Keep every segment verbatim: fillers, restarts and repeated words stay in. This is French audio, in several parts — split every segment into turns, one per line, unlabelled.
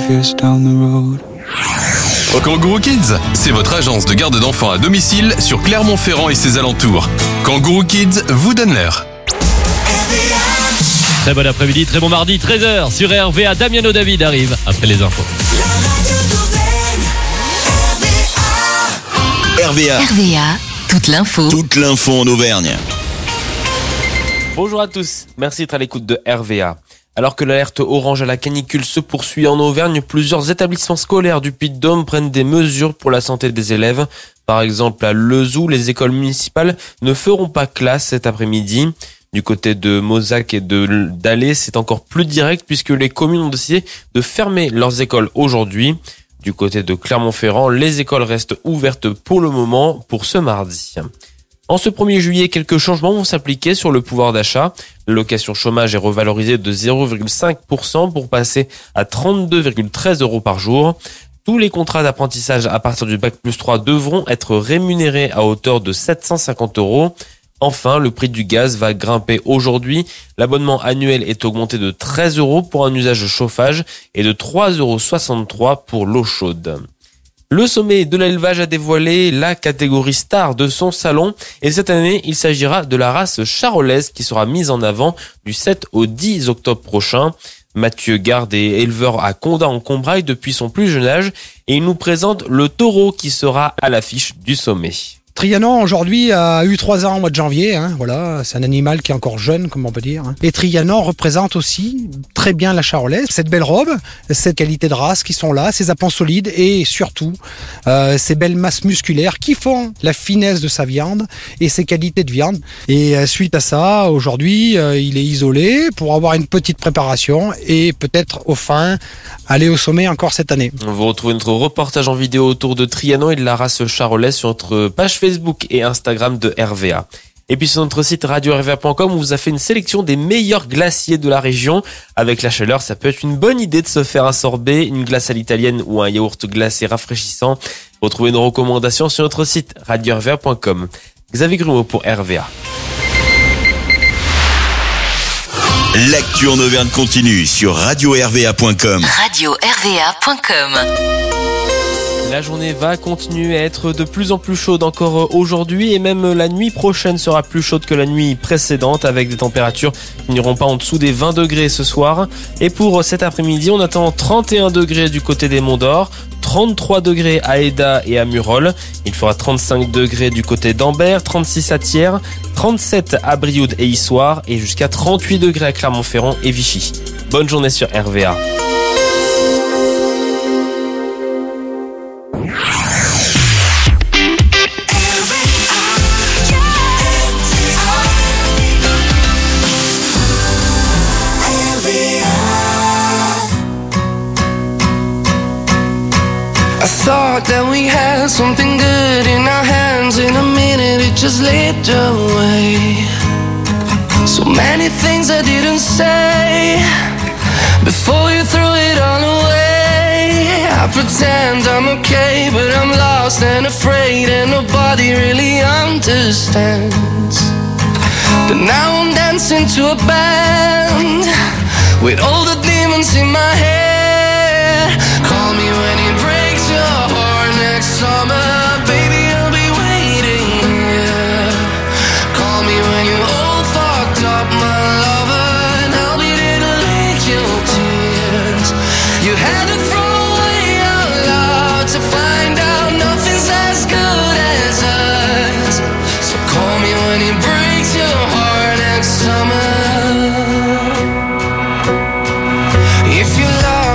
fist down the road.
Kangourou Kids, c'est votre agence de garde d'enfants à domicile sur Clermont-Ferrand et ses alentours. Kangourou Kids vous donne l'heure.
Très bon après-midi, très bon mardi, treize heures sur R V A. Damiano David arrive après les infos.
R V A.
R V A, toute l'info.
Toute l'info en Auvergne.
Bonjour à tous, merci d'être à l'écoute de R V A. Alors que l'alerte orange à la canicule se poursuit en Auvergne, plusieurs établissements scolaires du Puy-de-Dôme prennent des mesures pour la santé des élèves. Par exemple, à Lezoux, les écoles municipales ne feront pas classe cet après-midi. Du côté de Mozac et de d'Alais, c'est encore plus direct puisque les communes ont décidé de fermer leurs écoles aujourd'hui. Du côté de Clermont-Ferrand, les écoles restent ouvertes pour le moment pour ce mardi. En ce premier juillet, quelques changements vont s'appliquer sur le pouvoir d'achat. L'allocation chômage est revalorisée de zéro virgule cinq pour cent pour passer à trente-deux virgule treize euros par jour. Tous les contrats d'apprentissage à partir du bac plus trois devront être rémunérés à hauteur de sept cent cinquante euros. Enfin, le prix du gaz va grimper aujourd'hui. L'abonnement annuel est augmenté de treize euros pour un usage de chauffage et de trois euros soixante-trois pour l'eau chaude. Le sommet de l'élevage a dévoilé la catégorie star de son salon et cette année, il s'agira de la race charolaise qui sera mise en avant du sept au dix octobre prochain. Mathieu Garde est éleveur à Condat en Combraille depuis son plus jeune âge et il nous présente le taureau qui sera à l'affiche du sommet.
Trianon aujourd'hui a eu trois ans au mois de janvier, hein, voilà, c'est un animal qui est encore jeune, comme on peut dire. Et Trianon représente aussi très bien la charolaise, cette belle robe, cette qualité de race qui sont là, ces appends solides et surtout euh, ces belles masses musculaires qui font la finesse de sa viande et ses qualités de viande. Et euh, suite à ça, aujourd'hui, euh, il est isolé pour avoir une petite préparation et peut-être au fin aller au sommet encore cette année.
Vous retrouvez notre reportage en vidéo autour de Trianon et de la race charolaise sur notre page Facebook et Instagram de R V A. Et puis sur notre site radio r v a point com, on vous a fait une sélection des meilleurs glaciers de la région. Avec la chaleur, ça peut être une bonne idée de se faire un sorbet, une glace à l'italienne ou un yaourt glacé rafraîchissant. Retrouvez nos recommandations sur notre site radio r v a point com. Xavier Grumeau pour R V A.
L'actu en Auvergne continue sur radio r v a point com.
radio r v a point com.
La journée va continuer à être de plus en plus chaude encore aujourd'hui et même la nuit prochaine sera plus chaude que la nuit précédente avec des températures qui n'iront pas en dessous des vingt degrés ce soir. Et pour cet après-midi, on attend trente et un degrés du côté des Monts d'Or, trente-trois degrés à Eda et à Murol. Il fera trente-cinq degrés du côté d'Ambert, trente-six à Thiers, trente-sept à Brioude et Issoire et jusqu'à trente-huit degrés à Clermont-Ferrand et Vichy. Bonne journée sur R V A.
I thought that we had something good in our hands. In a minute it just slipped away. So many things I didn't say before you threw it all away. I pretend I'm okay, but I'm lost and afraid, and nobody really understands. But now I'm dancing to a band with all the demons in my head. Call me when it breaks your heart next summer, baby, I'll be waiting here. Call me when you're all fucked up, my lover, and I'll be there to lick your tears. You had to throw away our love to find out nothing's as good as us. So call me when it breaks your heart next summer. If you love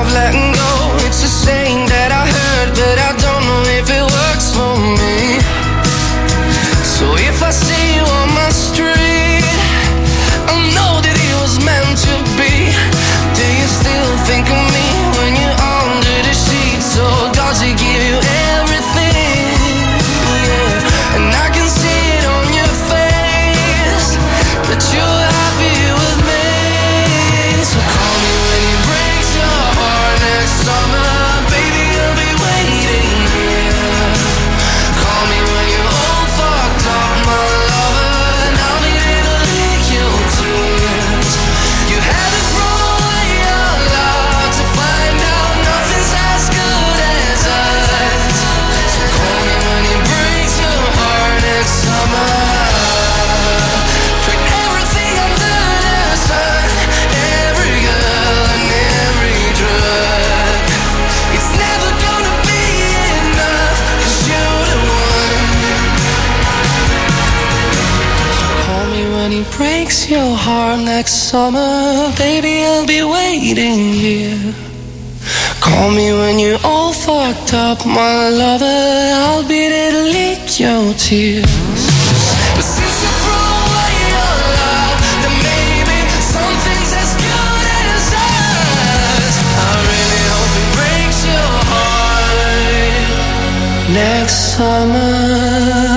breaks your heart next summer, baby, I'll be waiting here. Call me when you're all fucked up, my lover, I'll be there to lick your tears. But since you threw away your love, then maybe something's as good as us. I really hope it breaks your heart next summer.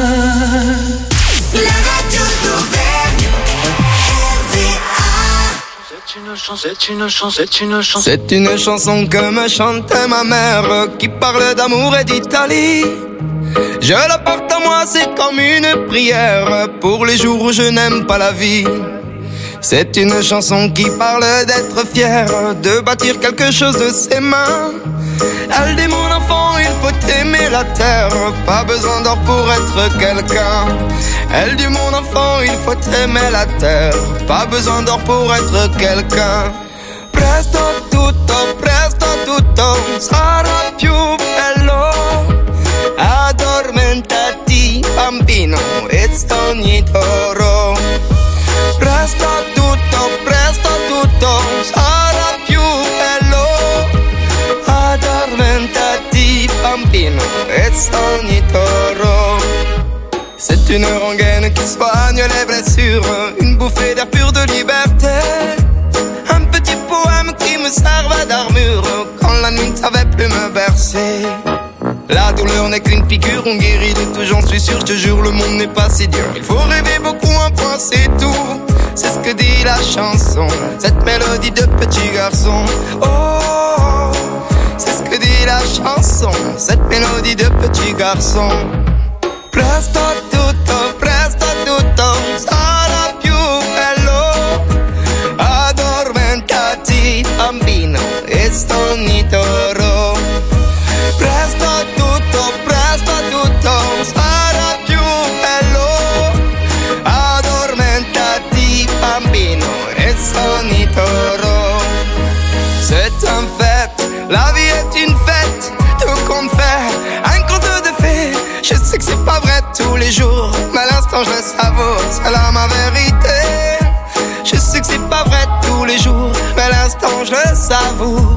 C'est une chanson, c'est une chanson, c'est une chanson que me chantait ma mère, qui parle d'amour et d'Italie. Je la porte à moi, c'est comme une prière pour les jours où je n'aime pas la vie. C'est une chanson qui parle d'être fier, de bâtir quelque chose de ses mains. Elle dit mon enfant, il faut aimer la terre, pas besoin d'or pour être quelqu'un. Elle dit mon enfant, il faut aimer la terre, pas besoin d'or pour être quelqu'un. Presto tutto, presto tutto sarà più bello. Addormentati bambino e stogni toro. Presto tutto, presto tutto sarà più bello. Addormentati bambino e stogni toro. C'est une rengaine qui soigne les blessures, une bouffée d'air pur de liberté. Un petit poème qui me servait d'armure quand la nuit ne savait plus me bercer. La douleur n'est qu'une piqûre, on guérit de tout, j'en suis sûr, je te jure, le monde n'est pas si dur. Il faut rêver beaucoup, un point c'est tout. C'est ce que dit la chanson, cette mélodie de petit garçon. Oh, c'est ce que dit la chanson, cette mélodie de petit garçon. Presto tutto, presto tutto sarà più bello. Addormentati bambino e stogni toro. Presto tutto, presto tutto sarà più bello. Addormentati bambino e stogni toro. C'est un fait, la vie est une fête, tout compte fait, un conte de fées. Je sais que c'est pas vrai tous les jours, mais à l'instant je le savoure, c'est là ma vérité. Je sais que c'est pas vrai tous les jours, mais à l'instant je le savoure.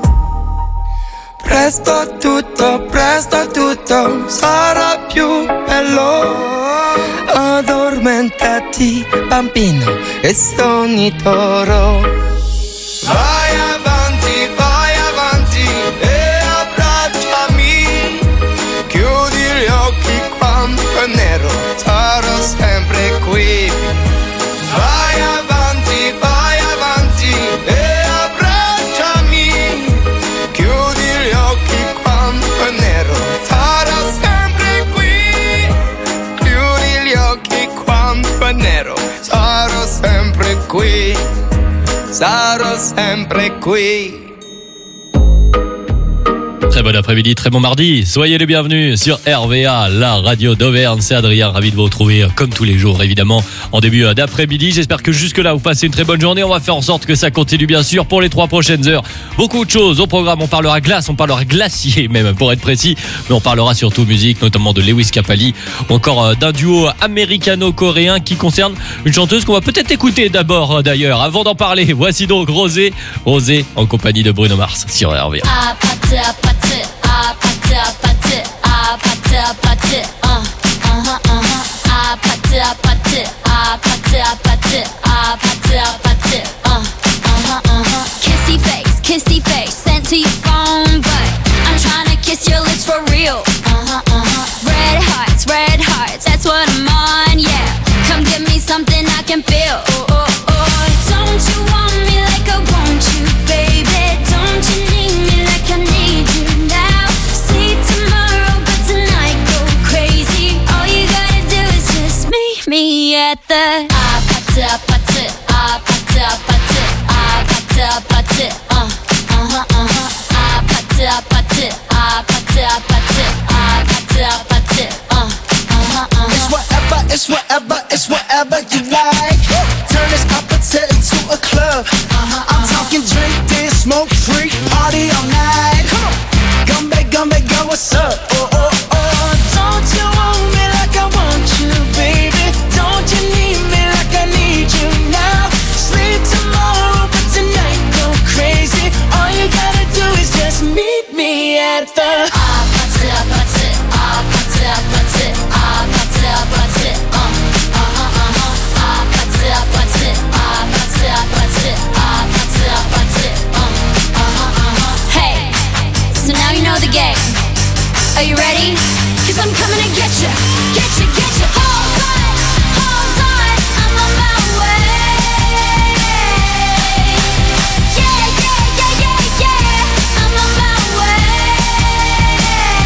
Presto tutto, presto tutto sarà più bello. Addormentati bambino e stogni toro. Vai avanti, vai avanti e abbracciami. Chiudi gli occhi quando è nero, sarò sempre qui. Vai avanti, vai avanti e abbracciami. Chiudi gli occhi quando è nero, sarò sempre qui. Chiudi gli occhi quando è nero, sarò sempre qui. Sarò sempre qui.
Très bon après-midi, très bon mardi. Soyez les bienvenus sur R V A, la radio d'Auvergne. C'est Adrien, ravi de vous retrouver comme tous les jours, évidemment, en début d'après-midi. J'espère que jusque-là, vous passez une très bonne journée. On va faire en sorte que ça continue, bien sûr, pour les trois prochaines heures. Beaucoup de choses au programme. On parlera glace, on parlera glacier, même, pour être précis. Mais on parlera surtout musique, notamment de Lewis Capaldi, ou encore d'un duo américano-coréen qui concerne une chanteuse qu'on va peut-être écouter d'abord, d'ailleurs. Avant d'en parler, voici donc Rosé. Rosé, en compagnie de Bruno Mars sur R V A.
Ah, pâté, ah, pâté, ah, pâté, ah, pâté, ah, uh-huh, uh-huh, ah, pâté, ah, pâté, ah, pâté, ah, pâté, ah, pâté, ah, pâté, ah, uh-huh, uh-huh. Kissy face, kissy face, sent to your phone, but I'm trying to kiss your lips for real. Uh-huh, uh-huh. Red hearts, red hearts, that's what I'm on, yeah. Come give me something I can feel. Oh, oh, oh. Don't you want me like I want you, baby? Don't you need me like I need you? Me at the ah pate ah pate ah pate ah pate ah pate ah pate uh uh-huh uh-huh ah pate ah pate ah pate ah pate ah pate ah pate uh uh-huh uh-huh.
It's whatever, it's whatever, it's whatever you like. Turn this appetite into a club. Uh-huh, I'm uh-huh. talking drink, dance, smoke, freak, party all night. Come on, Gumbe, Gumbe, girl, what's up? Oh oh oh, don't you want me like I want you, baby? Don't you need me like I need you at the
Party, party, party, party, party, party, uh, uh-huh, uh-huh. Party, party, party, party, party, party, uh, uh-huh, uh-huh. Hey, so now you know the game. Are you ready? 'Cause I'm coming to get you, get you, get you. Hold on, hold on, I'm on my way. Yeah, yeah, yeah, yeah, yeah, I'm on my way.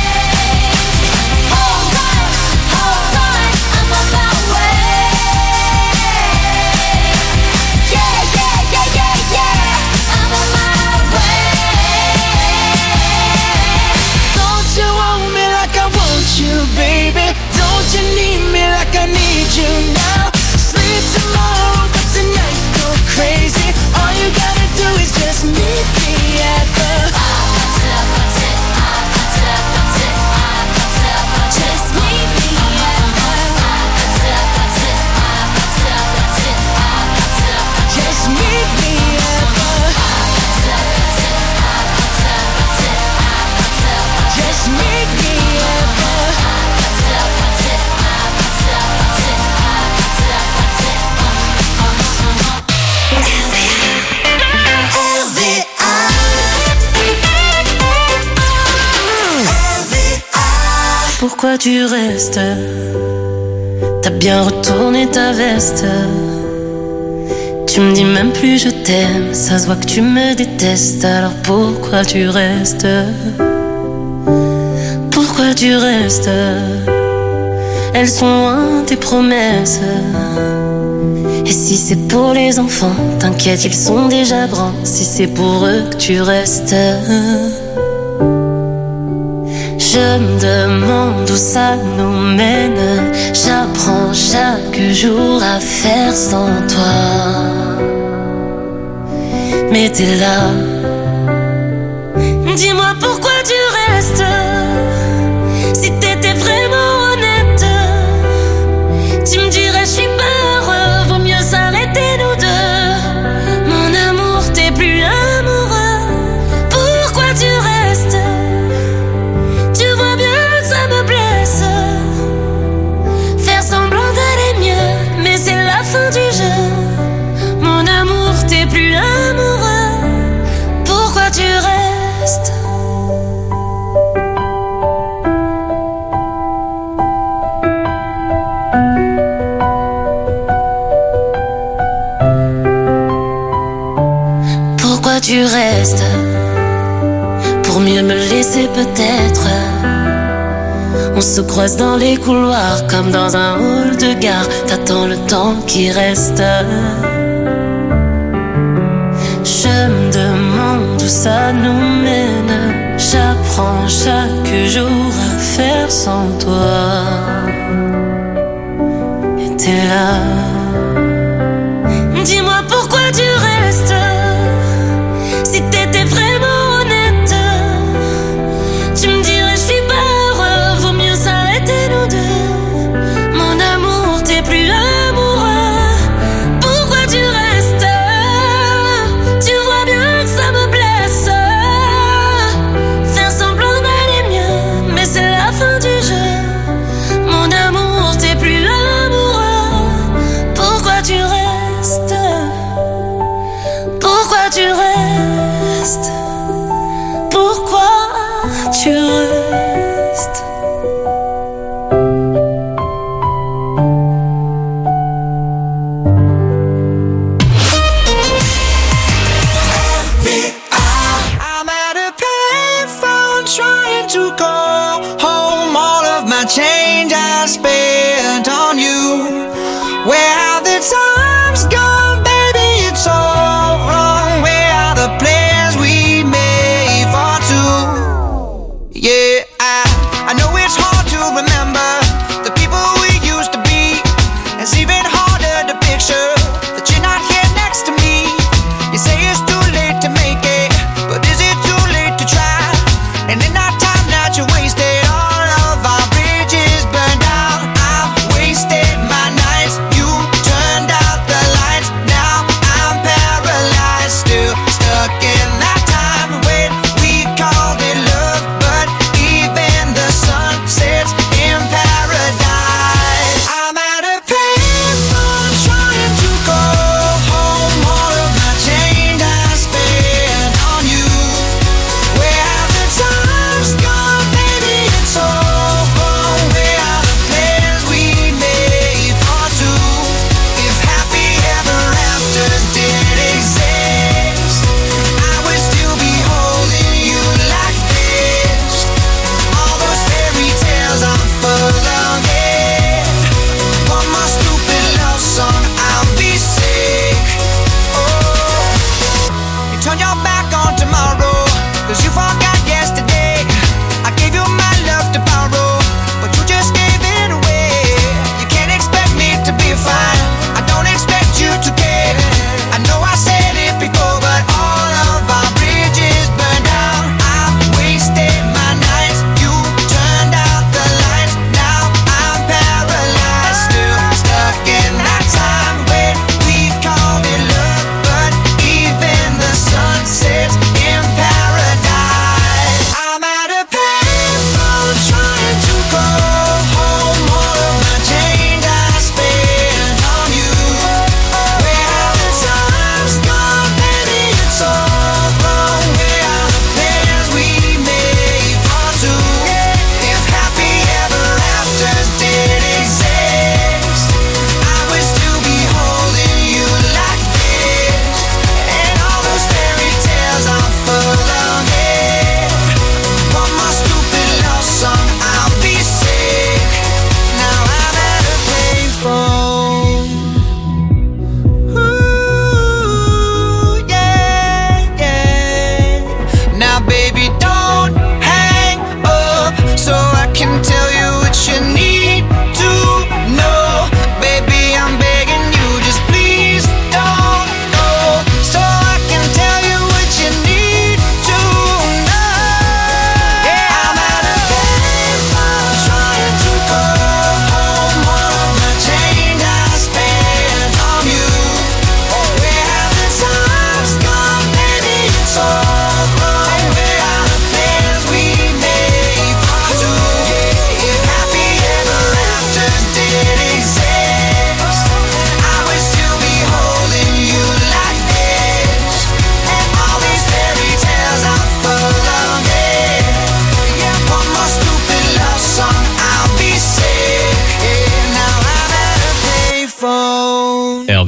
Hold on, hold on, I'm on my way. Yeah, yeah, yeah, yeah, yeah, I'm on my way.
Don't you want me like I want you, baby? Don't you need me like I need you now? Sleep tomorrow, but tonight go crazy. All you gotta do is just meet me at the
Just meet me at
Just meet me at the Just meet me at the
Pourquoi tu restes? T'as bien retourné ta veste. Tu me dis même plus je t'aime. Ça se voit que tu me détestes. Alors pourquoi tu restes? Pourquoi tu restes? Elles sont loin tes promesses. Et si c'est pour les enfants, t'inquiète, ils sont déjà grands. Si c'est pour eux que tu restes, je me demande où ça nous mène. J'apprends chaque jour à faire sans toi. Mais t'es là. Dis-moi pourquoi tu restes. Si t'étais vraiment honnête, tu me dirais je suis pas heureux. Vaut mieux s'arrêter nous deux. Mon amour, t'es plus amoureux. Pourquoi tu restes? Tu vois bien que ça me blesse. Faire semblant d'aller mieux, mais c'est la fin du jeu. Mon amour, t'es plus amoureux. Pourquoi tu restes? Pourquoi tu restes? Pour mieux me laisser peut-être. On se croise dans les couloirs comme dans un hall de gare. T'attends le temps qui reste. Je me demande où ça nous mène. J'apprends chaque jour à faire sans toi. Et t'es là. Dis-moi pourquoi tu restes. Si t'étais vraiment honnête, tu me dirais je suis pas heureux. Vaut mieux s'arrêter nous deux. Mon amour, t'es plus amoureux. Pourquoi tu restes? Tu vois bien que ça me blesse. Faire semblant d'aller mieux, mais c'est la fin du jeu. Mon amour, t'es plus amoureux. Pourquoi tu restes? Pourquoi tu restes? Pourquoi tu restes?
I'm at a payphone trying to call home. All of my change I spent on you. Where have the times gone, baby? It's all wrong. Where are the plans we made for two? Yeah, I, I know it's hard to remember the people we used to be. It's even harder to picture that you're not here next to me. You say it's too late to make it, but is it too late to try? And in that time that you wasted, all of our bridges burned out. I've wasted my nights, you turned out the lights. Now I'm paralyzed, still stuck in that time when we called it love. But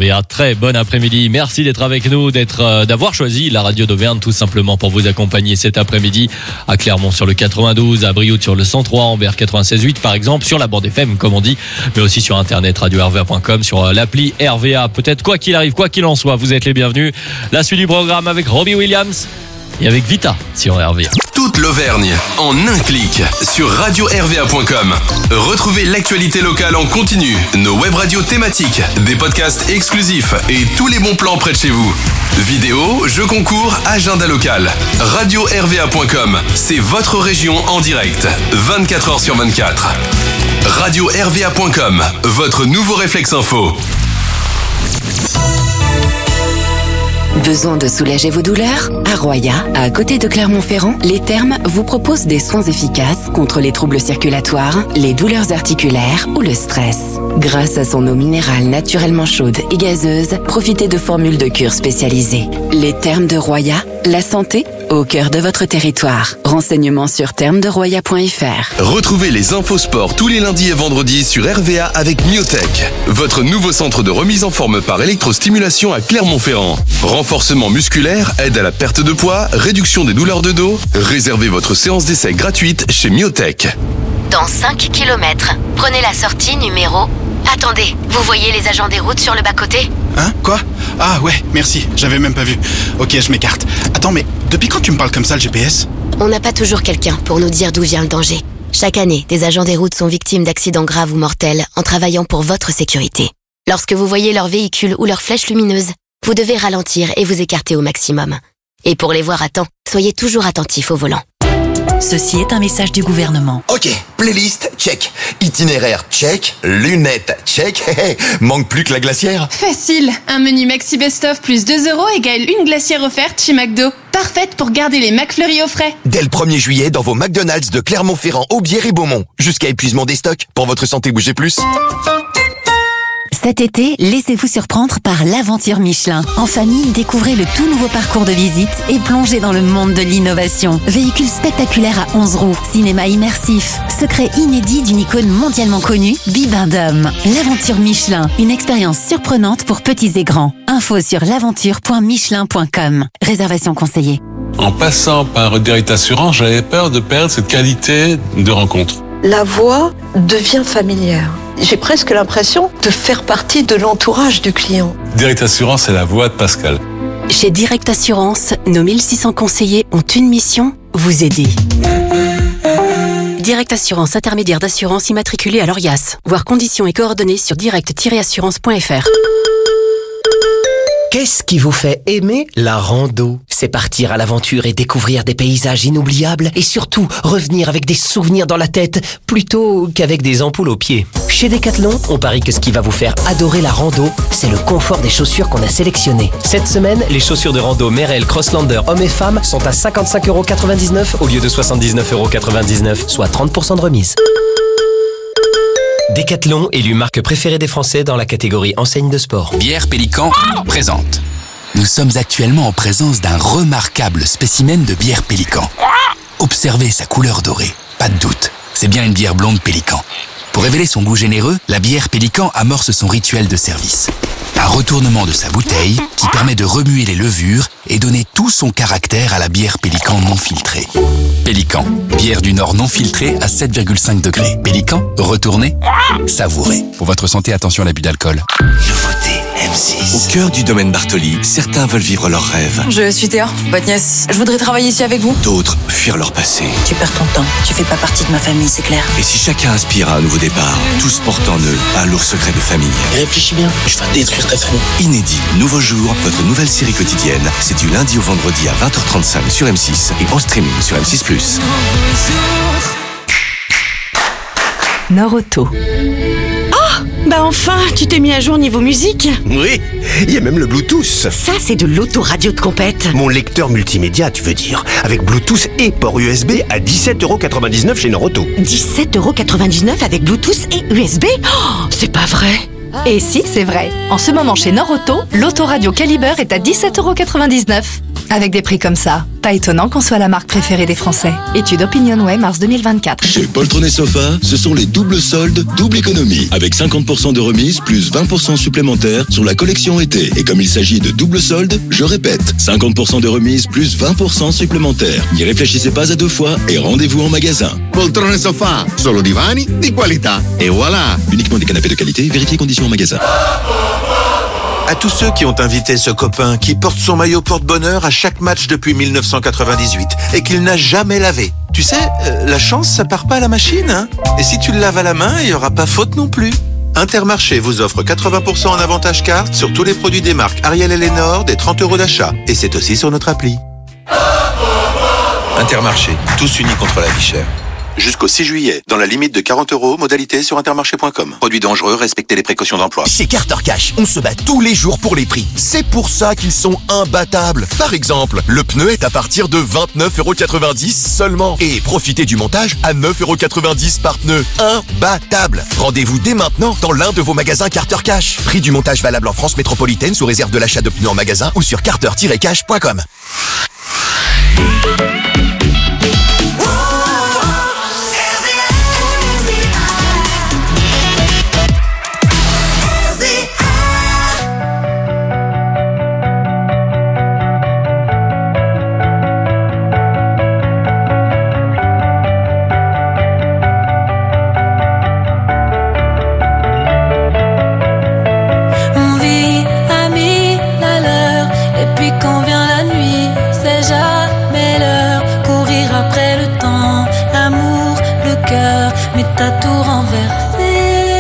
V A. Très bon après-midi. Merci d'être avec nous, d'être, euh, d'avoir choisi la radio d'Auvergne tout simplement pour vous accompagner cet après-midi à Clermont sur le quatre-vingt-douze, à Brioude sur le cent trois, en B R quatre-vingt-seize virgule huit par exemple, sur la bande F M comme on dit, mais aussi sur internet radio R V A point com, sur euh, l'appli R V A. Peut-être quoi qu'il arrive, quoi qu'il en soit, vous êtes les bienvenus. La suite du programme avec Robbie Williams et avec Vita sur R V A.
Toute l'Auvergne en un clic sur radio R V A point com. Retrouvez l'actualité locale en continu, nos web radios thématiques, des podcasts exclusifs et tous les bons plans près de chez vous. Vidéos, jeux concours, agenda local. radio R V A point com, c'est votre région en direct, vingt-quatre heures sur vingt-quatre. radio R V A point com, votre nouveau réflexe info.
Besoin de soulager vos douleurs? À Roya, à côté de Clermont-Ferrand, les Thermes vous proposent des soins efficaces contre les troubles circulatoires, les douleurs articulaires ou le stress. Grâce à son eau minérale naturellement chaude et gazeuse, profitez de formules de cure spécialisées. Les Thermes de Roya, la santé au cœur de votre territoire. Renseignements sur thermes de roya point f r.
Retrouvez les infos sport tous les lundis et vendredis sur R V A avec Myotech, votre nouveau centre de remise en forme par électrostimulation à Clermont-Ferrand. Renforcement musculaire, aide à la perte de poids, réduction des douleurs de dos. Réservez votre séance d'essai gratuite chez Myotech.
Dans cinq kilomètres, prenez la sortie numéro... Attendez, vous voyez les agents des routes sur le bas-côté?
Hein? Quoi? Ah ouais, merci, j'avais même pas vu. Ok, je m'écarte. Attends, mais depuis quand tu me parles comme ça, le G P S?
On n'a pas toujours quelqu'un pour nous dire d'où vient le danger. Chaque année, des agents des routes sont victimes d'accidents graves ou mortels en travaillant pour votre sécurité. Lorsque vous voyez leur véhicule ou leur flèche lumineuse, vous devez ralentir et vous écarter au maximum. Et pour les voir à temps, soyez toujours attentifs au volant.
Ceci est un message du gouvernement.
Ok, playlist, check. Itinéraire, check. Lunettes, check. Manque plus que la glacière.
Facile. Un menu Maxi Best Of plus deux euros égale une glacière offerte chez McDo. Parfaite pour garder les McFlurry au frais.
Dès le premier juillet, dans vos McDonald's de Clermont-Ferrand, Aubière et Beaumont. Jusqu'à épuisement des stocks. Pour votre santé, bougez plus.
Cet été, laissez-vous surprendre par l'aventure Michelin. En famille, découvrez le tout nouveau parcours de visite et plongez dans le monde de l'innovation. Véhicule spectaculaire à onze roues, cinéma immersif, secret inédit d'une icône mondialement connue, Bibendum. L'aventure Michelin, une expérience surprenante pour petits et grands. Info sur l'aventure point michelin point com. Réservation conseillée.
En passant par Direct Assurance, j'avais peur de perdre cette qualité de rencontre.
La voix devient familière. J'ai presque l'impression de faire partie de l'entourage du client.
Direct Assurance, c'est la voix de Pascal.
Chez Direct Assurance, nos mille six cents conseillers ont une mission, vous aider. Direct Assurance, intermédiaire d'assurance immatriculée à l'Orias. Voir conditions et coordonnées sur direct tiret assurance point f r.
Qu'est-ce qui vous fait aimer la rando? C'est partir à l'aventure et découvrir des paysages inoubliables et surtout revenir avec des souvenirs dans la tête plutôt qu'avec des ampoules aux pieds. Chez Decathlon, on parie que ce qui va vous faire adorer la rando, c'est le confort des chaussures qu'on a sélectionnées. Cette semaine, les chaussures de rando Merrell Crosslander hommes et femmes sont à cinquante-cinq euros quatre-vingt-dix-neuf au lieu de soixante-dix-neuf euros quatre-vingt-dix-neuf, soit trente pour cent de remise. Decathlon, élu marque préférée des Français dans la catégorie enseigne de sport.
Bière Pélican présente. Nous sommes actuellement en présence d'un remarquable spécimen de bière Pélican. Observez sa couleur dorée. Pas de doute, c'est bien une bière blonde Pélican. Pour révéler son goût généreux, la bière Pélican amorce son rituel de service. Un retournement de sa bouteille qui permet de remuer les levures et donner tout son caractère à la bière Pélican non filtrée. Pélican, bière du Nord non filtrée à sept virgule cinq degrés. Pélican, retournez, savourez. Pour votre santé, attention à l'abus d'alcool.
Nouveauté M six. Au cœur du domaine Bartoli, certains veulent vivre leurs rêves.
Je suis Théa, votre nièce. Je voudrais travailler ici avec vous.
D'autres fuir leur passé.
Tu perds ton temps. Tu fais pas partie de ma famille, c'est clair.
Et si chacun aspire à un nouveau départ, tous portent en eux un lourd secret de famille.
Réfléchis bien, je vais détruire ta famille.
Inédit, nouveau jour, votre nouvelle série quotidienne. C'est du lundi au vendredi à vingt heures trente-cinq sur M six et en streaming sur M six plus.
Nord-Auto.
Oh, bah enfin, tu t'es mis à jour niveau musique.
Oui, il y a même le Bluetooth.
Ça, c'est de l'autoradio de compète.
Mon lecteur multimédia, tu veux dire. Avec Bluetooth et port U S B à dix-sept euros quatre-vingt-dix-neuf chez Nord-Auto.
dix-sept euros quatre-vingt-dix-neuf avec Bluetooth et U S B? Oh, c'est pas vrai.
Et si, c'est vrai. En ce moment chez Nord-Auto, l'autoradio Caliber est à dix-sept euros quatre-vingt-dix-neuf.
Avec des prix comme ça, pas étonnant qu'on soit la marque préférée des Français. Étude OpinionWay, mars deux mille vingt-quatre.
Chez Poltron et Sofa, ce sont les doubles soldes, double économie. Avec cinquante pour cent de remise, plus vingt pour cent supplémentaires sur la collection été. Et comme il s'agit de double soldes, je répète, cinquante pour cent de remise, plus vingt pour cent supplémentaires. N'y réfléchissez pas à deux fois et rendez-vous en magasin.
Poltron e Sofa, solo divani di qualità. Et voilà.
Uniquement des canapés de qualité, vérifiez conditions en magasin.
À tous ceux qui ont invité ce copain qui porte son maillot porte-bonheur à chaque match depuis mille neuf cent quatre-vingt-dix-huit et qu'il n'a jamais lavé. Tu sais, euh, la chance, ça part pas à la machine, hein. Et si tu le laves à la main, il n'y aura pas faute non plus. Intermarché vous offre quatre-vingts pour cent en avantage carte sur tous les produits des marques Ariel et Lénore des trente euros d'achat. Et c'est aussi sur notre appli. Intermarché, tous unis contre la vie chère. Jusqu'au six juillet, dans la limite de quarante euros, modalité sur intermarché point com. Produits dangereux, respectez les précautions d'emploi.
Chez Carter Cash, on se bat tous les jours pour les prix. C'est pour ça qu'ils sont imbattables. Par exemple, le pneu est à partir de vingt-neuf euros quatre-vingt-dix seulement. Et profitez du montage à neuf euros quatre-vingt-dix par pneu. Imbattable. Rendez-vous dès maintenant dans l'un de vos magasins Carter Cash. Prix du montage valable en France métropolitaine sous réserve de l'achat de pneus en magasin ou sur carter tiret cash point com.
T'as tout renversé.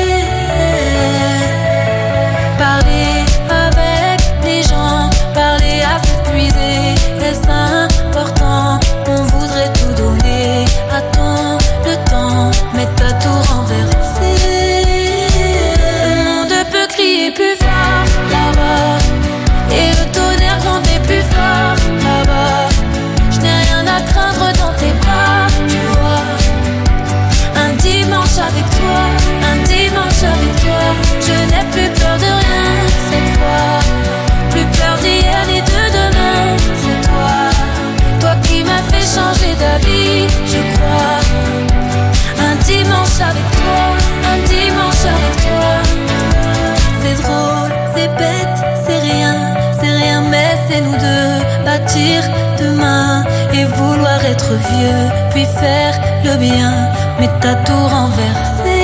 Parler avec les gens, parler à s'épuiser, est-ce important? On voudrait tout donner à ton le temps, mais t'as tout renversé. Le monde peut crier plus fort là-bas, et le tonnerre gronder plus fort là-bas. Je n'ai rien à craindre dans tes bras, tu vois. Un dimanche avec toi, un dimanche avec toi, je n'ai plus peur de rien cette fois. Plus peur d'hier ni de demain, c'est toi. Toi qui m'as fait changer d'avis, je crois. Un dimanche avec toi, un dimanche avec toi. C'est drôle, c'est bête, c'est rien, c'est rien, mais c'est nous deux. Bâtir demain et vouloir être vieux, puis faire le bien. Mais t'as tout renversé.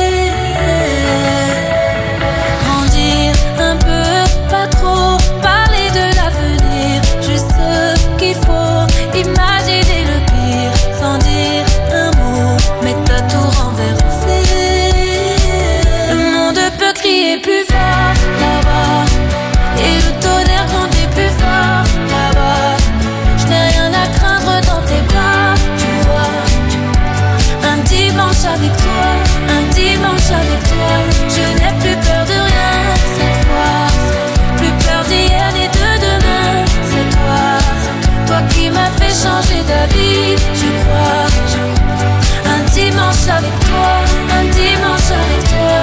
Grandir un peu, pas trop. Parler de l'avenir, juste ce qu'il faut. Imaginer le pire, sans dire un mot. Mais t'as tout renversé. Le monde peut crier plus fort là-bas, et le tonnerre gronder plus fort là-bas. Je n'ai rien à craindre dans tes bras, tu vois. Un dimanche avec toi, un dimanche avec toi, je n'ai plus peur de rien cette fois. Plus peur d'hier ni de demain, c'est toi. Toi qui m'as fait changer d'avis, je crois. Un dimanche avec toi, un dimanche avec toi.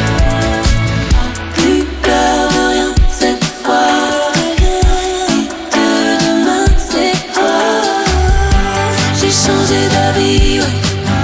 Plus peur de rien cette fois. De demain, c'est toi. J'ai changé d'avis, ouais.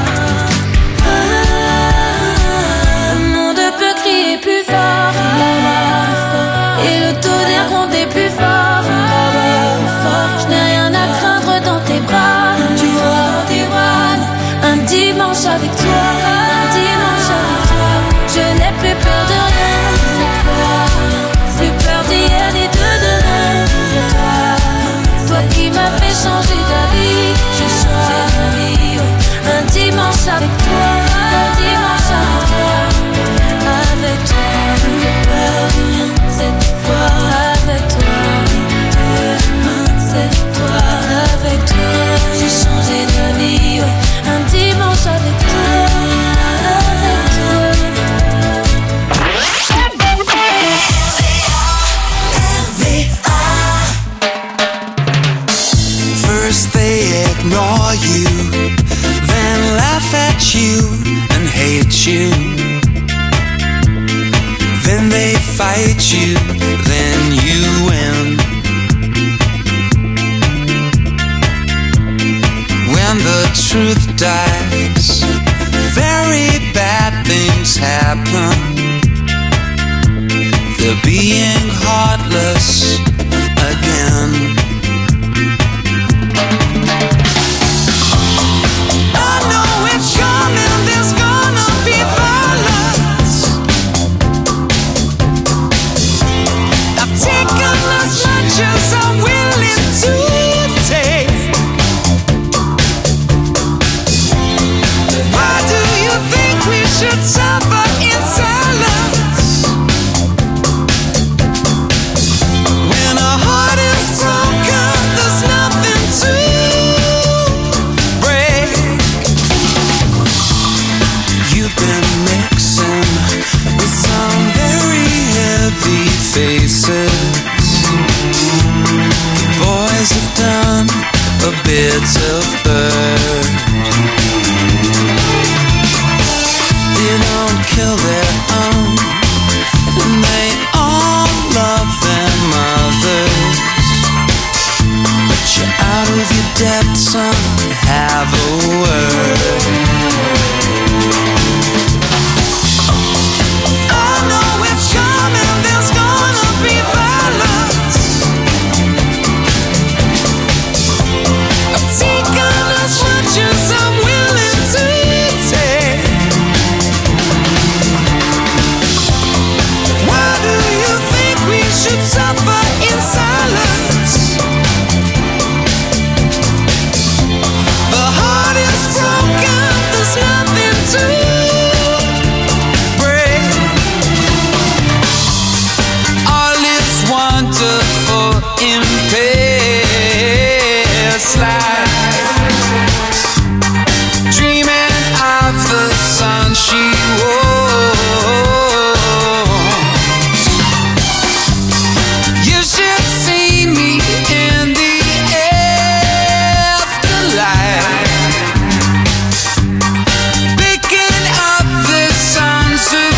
Plus fort là-bas, et le tonnerre gronder plus fort là-bas. Je n'ai rien à craindre dans tes bras, tu vois. Un dimanche avec toi, un dimanche avec toi, je n'ai plus peur de rien cette fois. Plus peur d'hier ni de demain, c'est toi. Toi qui m'as fait changer d'avis, je change. Un dimanche avec toi, un dimanche avec toi. Avec toi, plus peur de rien cette fois. Avec toi, demain c'est toi. Avec toi, j'ai changé d'avis, ouais. Un dimanche avec toi, avec toi. R V A.
First they ignore you, then laugh at you and hate you. Then they fight you, then you win.
dies. Very bad things happen. They're being heartless again. I know it's coming, there's gonna be violence. I've taken as much as I'm willing to take. Why do you think we should suffer in silence? When our heart is broken, there's nothing to break. You've been mixing with some very heavy faces. Boys have done a bit of bird. They don't kill their own, and they all love their mothers. But you're out of your depth, son, have a word. I know it's coming, there's gonna be violence. I've taken as much as I'm willing to take. Why do you think we should suffer in silence? The heart is broken, there's nothing to break. All is wonderful in past life. Dreaming of the sun she wore. You should see me in the afterlife, picking up the sons of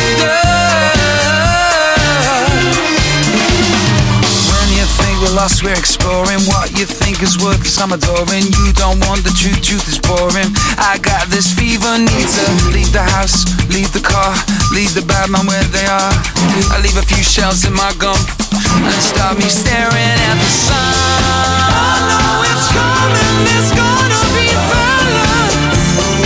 dust. When you think we're lost, we're exploring what you think is worth, 'cause I'm adoring. You don't want the truth, truth is boring. I got this fever, need to leave the house, leave the car, leave the bad man where they are. I leave a few shells in my gum and start me staring at the sun. I know it's coming, there's gonna be violence.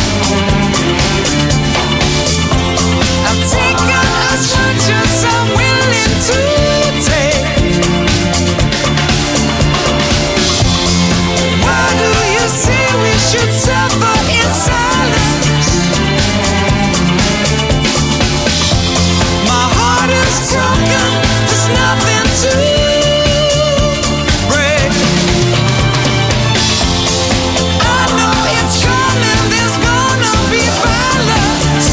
I've taken as much as I'm willing to take. Why do you say we should suffer in silence? My heart is broken, there's nothing to break. I know it's coming, there's gonna be violence.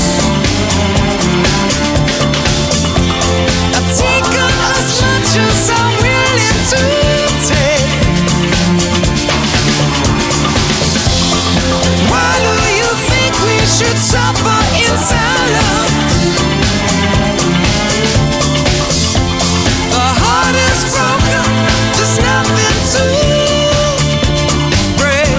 I've taken as much as I'm willing to take. Why do you think we should suffer in silence? The heart is broken, there's nothing to break.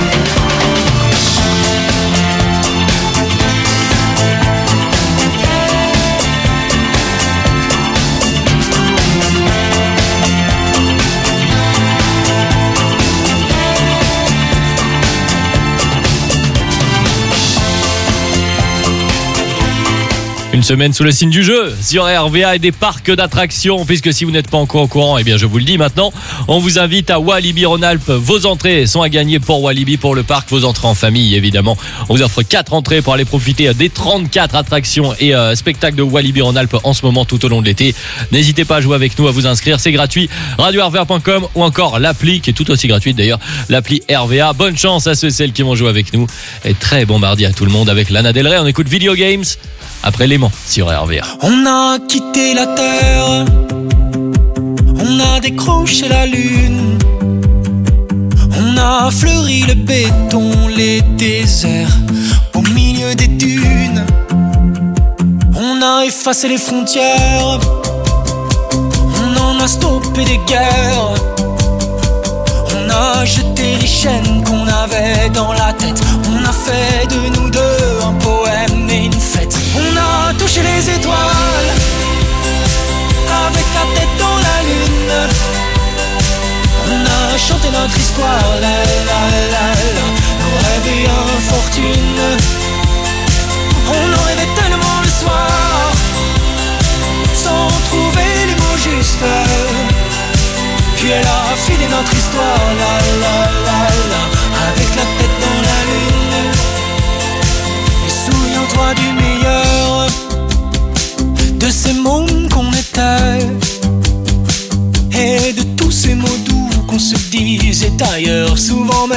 Une semaine sous le signe du jeu sur R V A et des parcs d'attractions, puisque si vous n'êtes pas encore au courant, eh bien je vous le dis maintenant, on vous invite à Walibi Rhône-Alpes. Vos entrées sont à gagner pour Walibi, pour le parc, vos entrées en famille évidemment. On vous offre quatre entrées pour aller profiter des trente-quatre attractions et euh, spectacles de Walibi Rhône-Alpes en ce moment tout au long de l'été. N'hésitez pas à jouer avec nous, à vous inscrire, c'est gratuit. radio r v a point com ou encore l'appli qui est tout aussi gratuite d'ailleurs, l'appli R V A. Bonne chance à ceux et celles qui vont jouer avec nous et très bon mardi à tout le monde avec Lana Del Rey. On écoute Video Games après Léman sur R V A.
On a quitté la terre, on a décroché la lune, on a fleuri le béton, les déserts au milieu des dunes. On a effacé les frontières, on en a stoppé des guerres. On a jeté les chaînes qu'on avait dans la tête, on a fait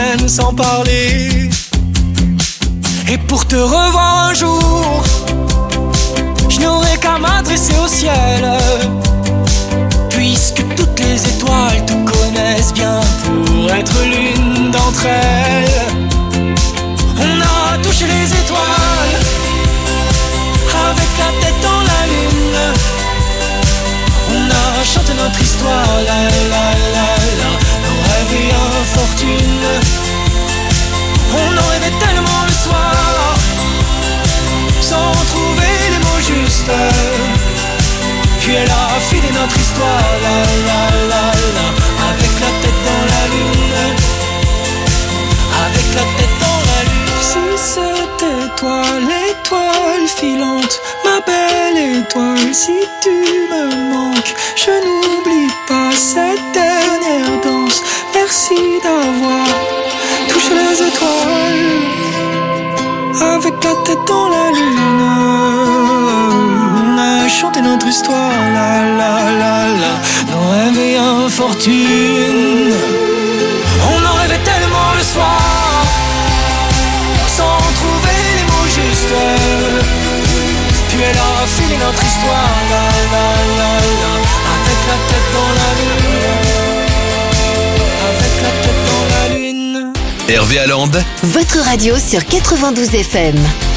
semaines sans parler. Et pour te revoir un jour, je n'aurai qu'à m'adresser au ciel, puisque toutes les étoiles te connaissent bien pour être l'une d'entre elles. On a touché les étoiles avec la tête dans la lune. On a chanté notre histoire, la la la la, nos rêves et infortunes. On en rêvait tellement le soir, sans trouver les mots justes. Puis elle a filé notre histoire, la la la la, avec la tête dans la lune, avec la tête dans la lune. Si c'était toi, l'étoile filante, ma belle étoile, si tu me manques, je n'oublie pas cette dernière danse. Merci d'avoir touché les étoiles, avec la tête dans la lune. On a chanté notre histoire, la la la la, nos rêves et infortunes. On en rêvait tellement le soir, sans trouver les mots justes. Puis elle a filé notre histoire, la la la la, avec la tête dans la lune, avec la tête dans la lune.
Hervé Allende,
Votre radio sur quatre-vingt-douze F M.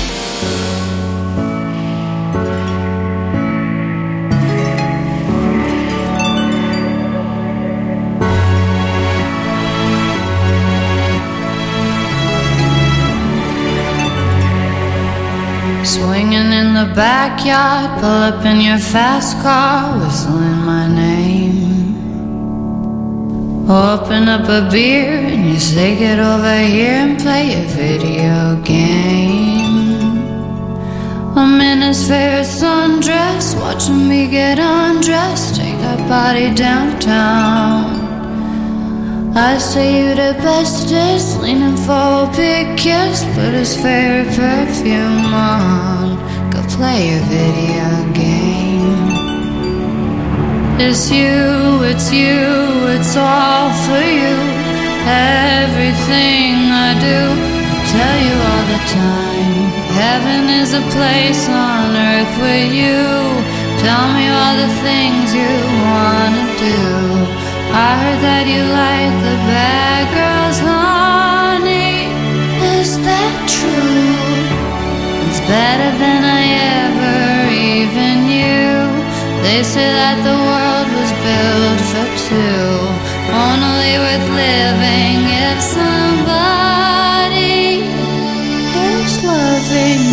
Swinging in the backyard, pull up in your fast car, whistling my name. Open up a beer and you say get over here and play a video game. I'm in his favorite sundress, watching me get undressed, take that body downtown. I say you the bestest, leaning for a big kiss, put his favorite perfume on, go play a video game. It's you, it's you, it's all for you. Everything I do, I tell you all the time. Heaven is a place on earth with you. Tell me all the things you wanna do. I heard that you like the bad girls, honey. Is that true? It's better than I ever even knew. They say that the world was built for two, only worth living if somebody is loving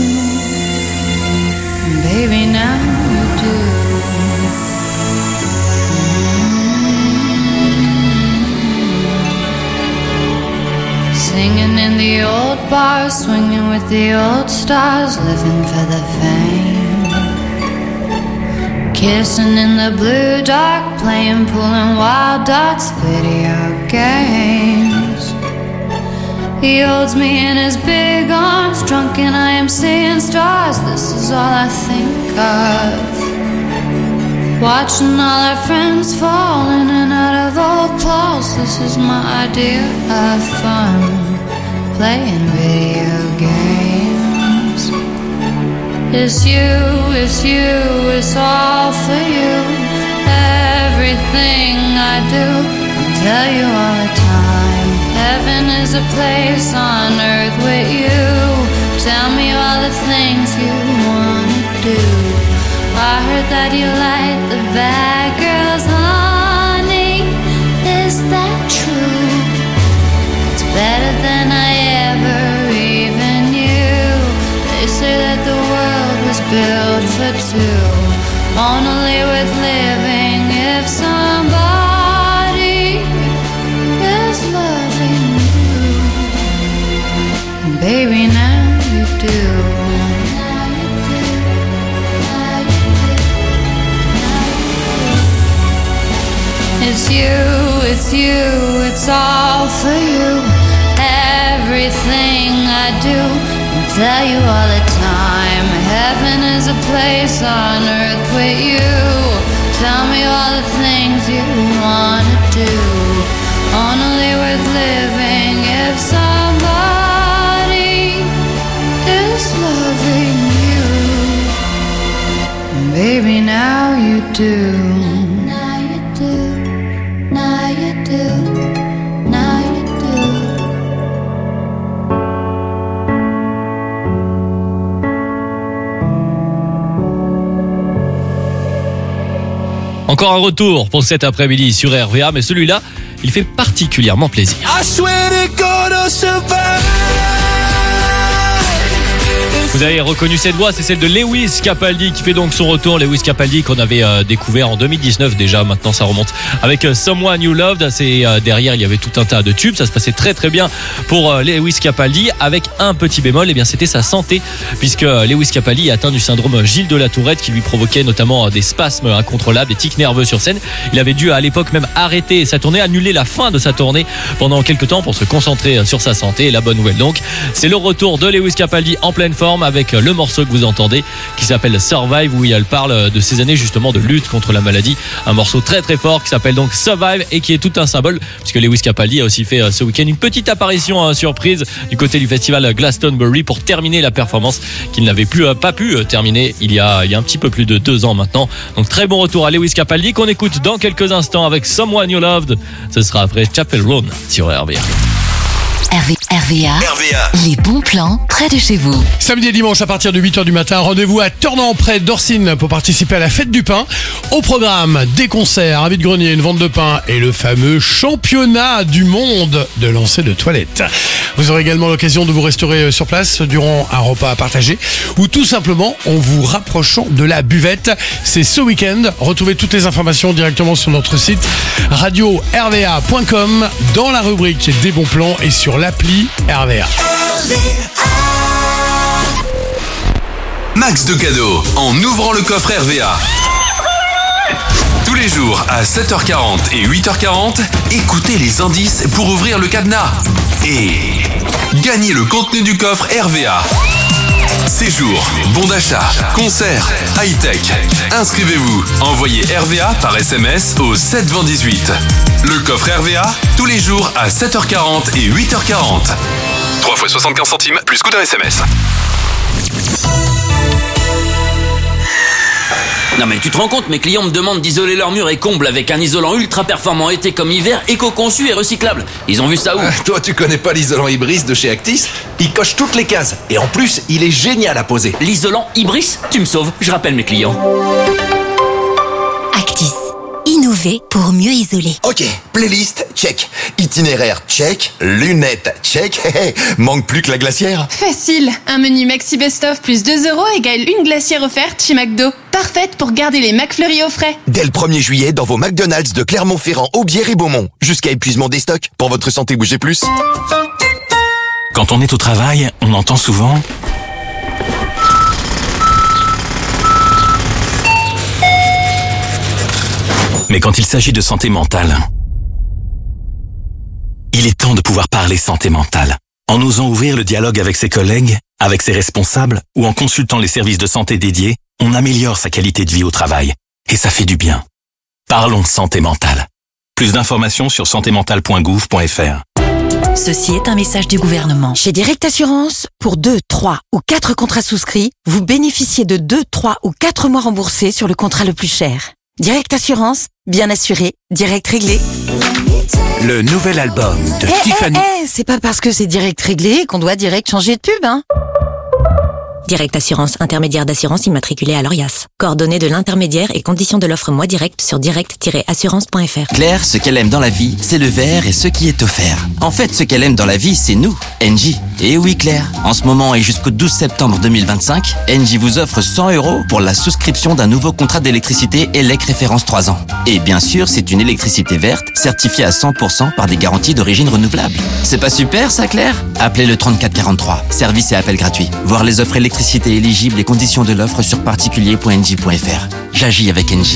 you. Baby, now you do. Singing in the old bars, swinging with the old stars, living for the fame. Kissing in the blue dark, playing pool and wild dots, video games. He holds me in his big arms, drunk and I am seeing stars. This is all I think of. Watching all our friends fall in and out of old clothes. This is my idea of fun, playing video games. It's you, it's you, it's all for you. Everything I do, I tell you all the time. Heaven is a place on earth with you. Tell me all the things you wanna do. I heard that you like the bad girls, honey. Is that true? It's better than I ever even knew. They say that the world was built for two, only worth living if somebody is loving you. And baby, now you do. It's you, it's you, it's all for you. Everything I do, I tell you all the time. Heaven is a place on earth with you. Tell me all the things you wanna do, only worth living if somebody is loving you. Baby, now you do. Now you do. Now you do. Now you do.
Encore un retour pour cet après-midi sur R V A, mais celui-là, il fait particulièrement plaisir.
I swear to God I'll survive.
Vous avez reconnu cette voix, c'est celle de Lewis Capaldi qui fait donc son retour. Lewis Capaldi qu'on avait euh, découvert en deux mille dix-neuf déjà, maintenant ça remonte avec euh, Someone You Loved. C'est, euh, derrière il y avait tout un tas de tubes, ça se passait très très bien pour euh, Lewis Capaldi, avec un petit bémol, et eh bien c'était sa santé, puisque euh, Lewis Capaldi est atteint du syndrome Gilles de la Tourette qui lui provoquait notamment euh, des spasmes incontrôlables, des tics nerveux sur scène. Il avait dû à l'époque même arrêter sa tournée, annuler la fin de sa tournée pendant quelques temps pour se concentrer euh, sur sa santé. Et la bonne nouvelle donc, c'est le retour de Lewis Capaldi en pleine forme avec le morceau que vous entendez qui s'appelle Survive, où elle parle de ces années justement de lutte contre la maladie. Un morceau très très fort qui s'appelle donc Survive et qui est tout un symbole, puisque Lewis Capaldi a aussi fait ce week-end une petite apparition euh, surprise du côté du festival Glastonbury pour terminer la performance qu'il n'avait plus euh, pas pu euh, terminer il y, a, il y a un petit peu plus de deux ans maintenant. Donc très bon retour à Lewis Capaldi qu'on écoute dans quelques instants avec Someone You Loved. Ce sera après Chapel Roan sur R V A.
R V A, R V A, les bons plans près de chez vous.
Samedi et dimanche à partir de huit heures du matin, rendez-vous à Tournant près d'Orsine pour participer à la fête du pain. Au programme, des concerts, un vide-grenier, une vente de pain et le fameux championnat du monde de lancer de toilettes. Vous aurez également l'occasion de vous restaurer sur place durant un repas à partager ou tout simplement en vous rapprochant de la buvette. C'est ce week-end. Retrouvez toutes les informations directement sur notre site radio r v a point com dans la rubrique des bons plans et sur l'appli R V A.
Max de cadeaux en ouvrant le coffre R V A. Tous les jours à sept heures quarante et huit heures quarante, écoutez les indices pour ouvrir le cadenas. Et gagnez le contenu du coffre R V A. Séjour, bon d'achat, concert, high-tech. Inscrivez-vous, envoyez R V A par S M S au sept vingt dix-huit. Le coffre R V A, tous les jours à sept heures quarante et huit heures quarante. trois fois soixante-quinze centimes plus coût d'un S M S.
Non mais tu te rends compte, mes clients me demandent d'isoler leurs murs et combles avec un isolant ultra performant été comme hiver, éco-conçu et recyclable. Ils ont vu ça où?
euh, Toi tu connais pas l'isolant Ibris de chez Actis? Il coche toutes les cases et en plus il est génial à poser.
L'isolant Ibris? Tu me sauves, je rappelle mes clients.
Actis, innover pour mieux isoler.
Ok, playlist, check. Itinéraire, check. Lunettes, check. Manque plus que la glacière.
Facile, un menu Maxi Best Of plus deux euros égale une glacière offerte chez McDo. Parfaite pour garder les McFlurry au frais.
Dès le premier juillet, dans vos McDonald's de Clermont-Ferrand, Aubière et Beaumont. Jusqu'à épuisement des stocks. Pour votre santé, bougez plus.
Quand on est au travail, on entend souvent... Mais quand il s'agit de santé mentale, il est temps de pouvoir parler santé mentale. En osant ouvrir le dialogue avec ses collègues, avec ses responsables ou en consultant les services de santé dédiés, on améliore sa qualité de vie au travail. Et ça fait du bien. Parlons santé mentale. Plus d'informations sur santé mentale point gouv point f r.
Ceci est un message du gouvernement.
Chez Direct Assurance, pour deux, trois ou quatre contrats souscrits, vous bénéficiez de deux, trois ou quatre mois remboursés sur le contrat le plus cher. Direct Assurance, bien assuré, direct réglé.
Le nouvel album de
Eh,
Tiffany.
eh, eh, c'est pas parce que c'est direct réglé qu'on doit direct changer de pub, hein.
Direct Assurance, intermédiaire d'assurance immatriculé à l'Orias. Coordonnées de l'intermédiaire et conditions de l'offre Moi Direct sur direct tiret assurance point f r.
Claire, ce qu'elle aime dans la vie, c'est le verre et ce qui est offert. En fait, ce qu'elle aime dans la vie, c'est nous, Engie. Et oui, Claire, en ce moment et jusqu'au douze septembre deux mille vingt-cinq, Engie vous offre cent euros pour la souscription d'un nouveau contrat d'électricité E L E C référence trois ans. Et bien sûr, c'est une électricité verte, certifiée à cent pour cent par des garanties d'origine renouvelable. C'est pas super, ça, Claire? Appelez le trente-quatre quarante-trois. Service et appel gratuit. Voir les offres électriques éligibles et conditions de l'offre sur particulier point engie point f r. J'agis avec Engie.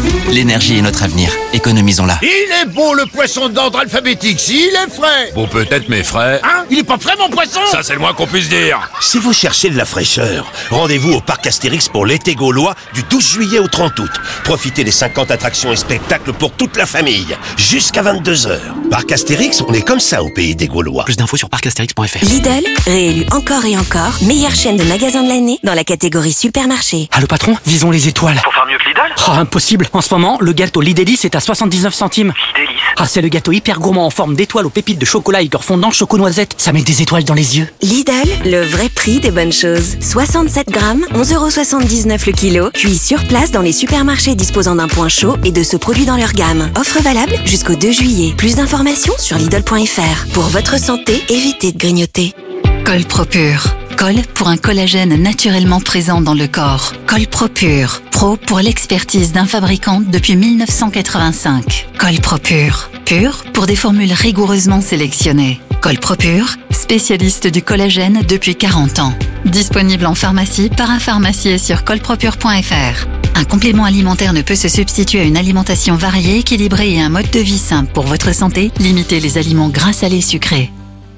L'énergie est notre avenir. Économisons-la.
Il est beau le poisson d'ordre alphabétique, s'il est frais.
Bon, peut-être, mais frais.
Hein? Il est pas frais mon poisson?
Ça, c'est le moins qu'on puisse dire.
Si vous cherchez de la fraîcheur, rendez-vous au Parc Astérix pour l'été gaulois du douze juillet au trente août. Profitez des cinquante attractions et spectacles pour toute la famille, jusqu'à vingt-deux heures. Parc Astérix, on est comme ça au pays des Gaulois.
Plus d'infos sur parc astérix point f r.
Lidl, réélu encore et encore, meilleure chaîne de magasins de l'année dans la catégorie supermarché.
Ah, le patron, visons les étoiles.
Pour faire mieux que Lidl?
Oh, impossible. En ce moment, le gâteau Lidélis est à soixante-dix-neuf centimes.
Lidélis?
Ah, c'est le gâteau hyper gourmand en forme d'étoile aux pépites de chocolat et cœur fondant choco-noisette. Ça met des étoiles dans les yeux.
Lidl, le vrai prix des bonnes choses. soixante-sept grammes, onze euros soixante-dix-neuf le kilo. Cuit sur place dans les supermarchés disposant d'un point chaud et de ce produit dans leur gamme. Offre valable jusqu'au deux juillet. Plus d'informations sur Lidl point f r. Pour votre santé, évitez de grignoter.
Colpropure. Col pour un collagène naturellement présent dans le corps. Colpropure. Pro pour l'expertise d'un fabricant depuis mille neuf cent quatre-vingt-cinq. Colpropure. Pur pour des formules rigoureusement sélectionnées. Colpropure, spécialiste du collagène depuis quarante ans. Disponible en pharmacie, parapharmacie et sur colpropure point f r. Un complément alimentaire ne peut se substituer à une alimentation variée, équilibrée et un mode de vie simple pour votre santé. Limitez les aliments gras, salés, sucrés.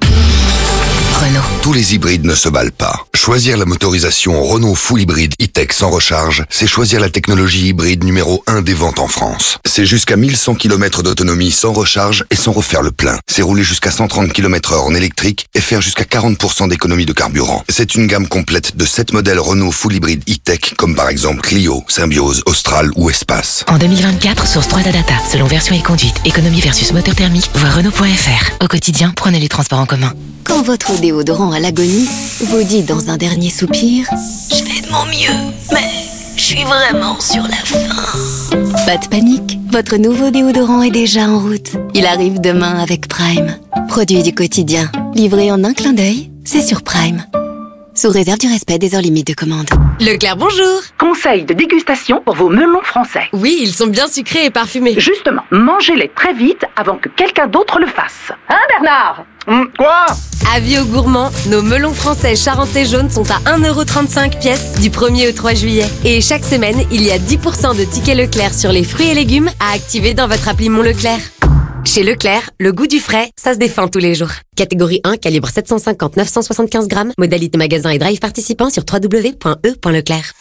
Renault. Tous les hybrides ne se valent pas. Choisir la motorisation Renault Full Hybride E-Tech sans recharge, c'est choisir la technologie hybride numéro un des ventes en France. C'est jusqu'à mille cent kilomètres d'autonomie sans recharge et sans refaire le plein. C'est rouler jusqu'à cent trente kilomètres heure en électrique et faire jusqu'à quarante pour cent d'économie de carburant. C'est une gamme complète de sept modèles Renault Full Hybride E-Tech, comme par exemple Clio, Symbiose, Austral ou Espace.
En deux mille vingt-quatre, source trois à data, selon version et conduite, économie versus moteur thermique, voir Renault point f r. Au quotidien, prenez les transports en commun.
Quand votre déodorant à l'agonie vous dit dans un dernier soupir « Je fais de mon mieux, mais je suis vraiment sur la fin ». Pas de panique, votre nouveau déodorant est déjà en route. Il arrive demain avec Prime. Produit du quotidien, livré en un clin d'œil, c'est sur Prime. Sous réserve du respect des heures limites de commande.
Leclerc, bonjour.
Conseil de dégustation pour vos melons français.
Oui, ils sont bien sucrés et parfumés.
Justement, mangez-les très vite avant que quelqu'un d'autre le fasse. Hein, Bernard?
Hum, Quoi?
Avis aux gourmands, nos melons français charentais jaunes sont à un euro trente-cinq pièce du premier au trois juillet. Et chaque semaine, il y a dix pour cent de tickets Leclerc sur les fruits et légumes à activer dans votre appli Mon Leclerc. Chez Leclerc, le goût du frais, ça se défend tous les jours. Catégorie un, calibre sept cent cinquante à neuf cent soixante-quinze grammes. Modalité magasin et drive participant sur w w w point e point leclerc.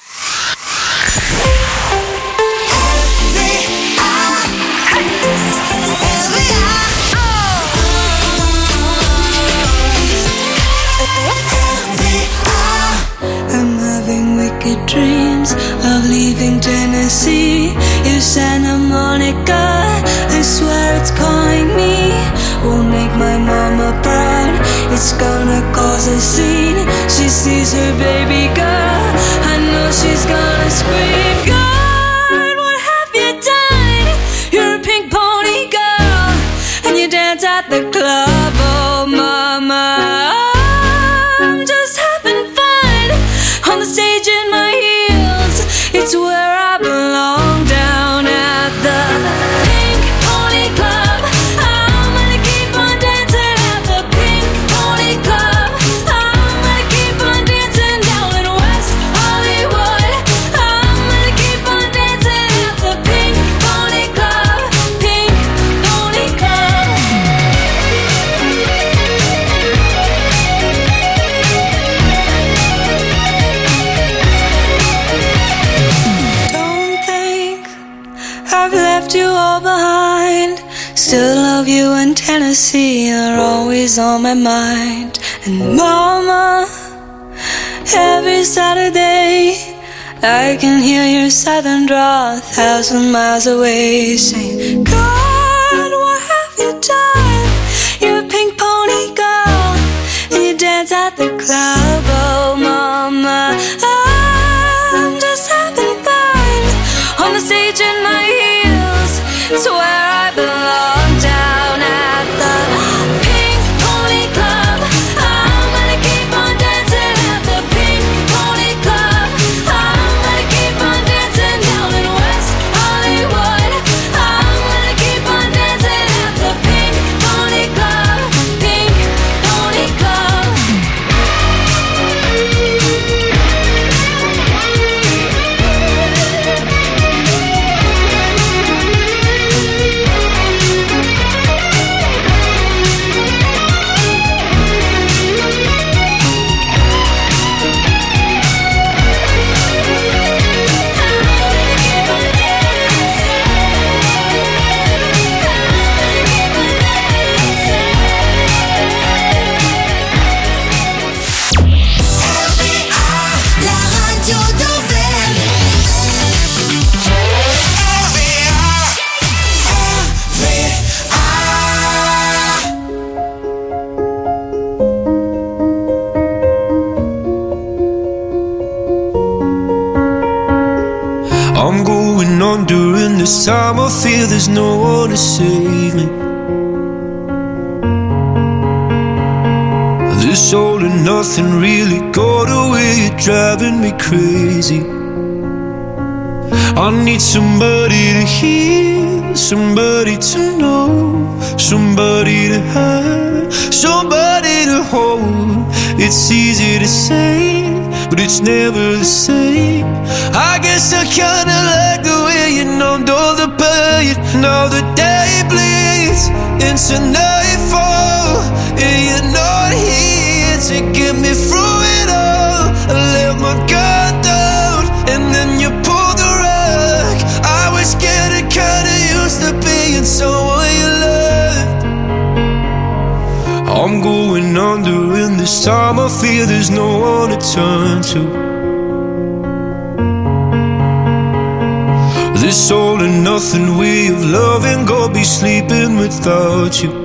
I'm having wicked dreams of leaving Tennessee. You Santa Monica, I swear it's calling me. Won't make my mama proud, it's gonna cause a scene. She sees her baby girl, I know she's gonna scream. God, what have you done? You're a pink pony girl, and you dance at the club, oh mama. I'm just having fun on the stage in my heels. It's where I belong, down at the Pink Pony Club. I'm gonna keep on dancing at the Pink Pony Club. I'm gonna keep on dancing down in West Hollywood. I'm gonna keep on dancing at the Pink Pony Club. Pink Pony Club. Don't think I've left you all behind. Still love you, and Tennessee are always on my mind. And mama, every Saturday I can hear your southern drawl a thousand miles away, saying, God, what have you done? You're a pink pony girl, and you dance at the club, oh mama. I'm just having fun on the stage in my heels. It's where I belong, down at the Pink Pony Club. I'm gonna keep on dancing at the Pink Pony Club. I'm gonna keep on dancing down in West Hollywood. I'm gonna keep on dancing at the Pink Pony Club. Pink Pony Club.
on during this time. I feel there's no one to save me. This all and nothing really got away, you're driving me crazy. I need somebody to hear, somebody to know, somebody to have, somebody to hold. It's easy to say, but it's never the same. I guess I kinda like the way you numbed all the pain. Now the day bleeds into nightfall, and you're not here to get me through it all. I let my guard down, and then you pulled the rug. I was getting kinda used to being someone you loved. I'm going under, and this time I feel there's no one to turn to. This all and nothing way of loving, go be sleeping without you.